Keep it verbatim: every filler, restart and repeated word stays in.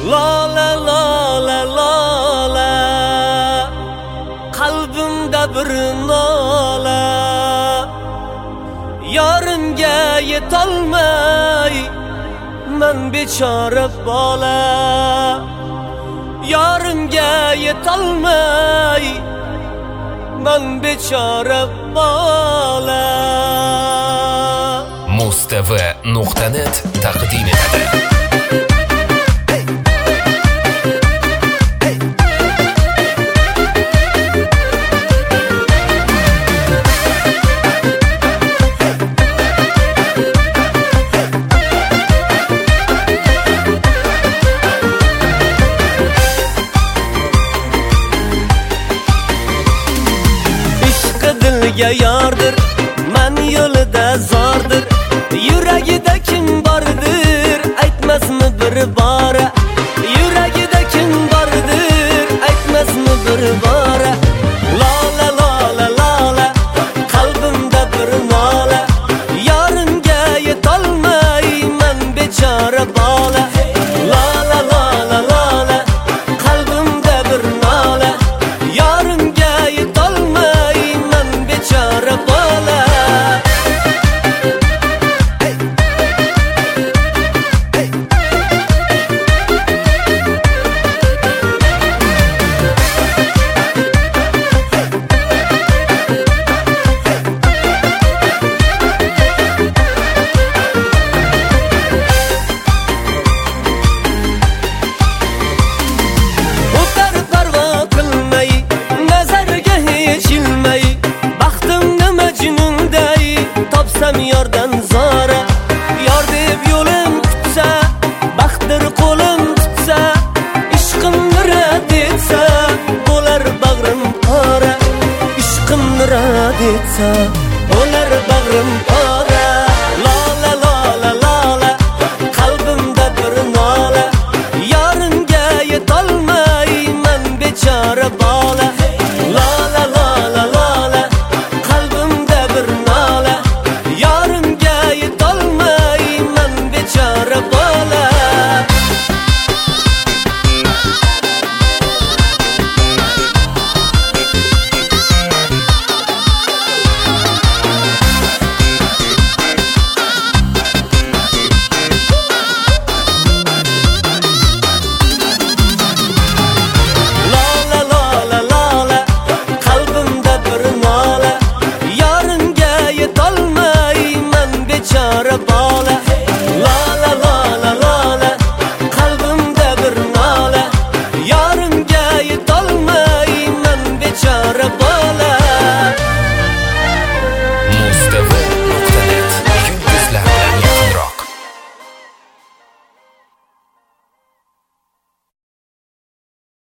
Lola lola lola, qalbimda bir nola, yorimga yetolmay men bechora bola, yorimga yetolmay men bechora bola. muz t v nuqta net taqdim etadi. Dilga yordir, men yo'lida zordir, yuragida kim bordir, aytmasmi bir bora, yuragida kim bordir, aytmasmi bir bora. Lola lola lola, qalbimda bir nola, yorimga yetolmay men bechora bola. Lola lola lola, qalbimda bir nola, yorimga yetolmay bechora bola. O'tar parvo qilmay, nazarga hech ilmay, baxtimni majnunday topsam yordan zora, yor deb yo'lim kutsa, baxtdir qo'lim tutsa, ishqimni rad etsa, bo'lar bag'rim qora, ishqimni rad etsa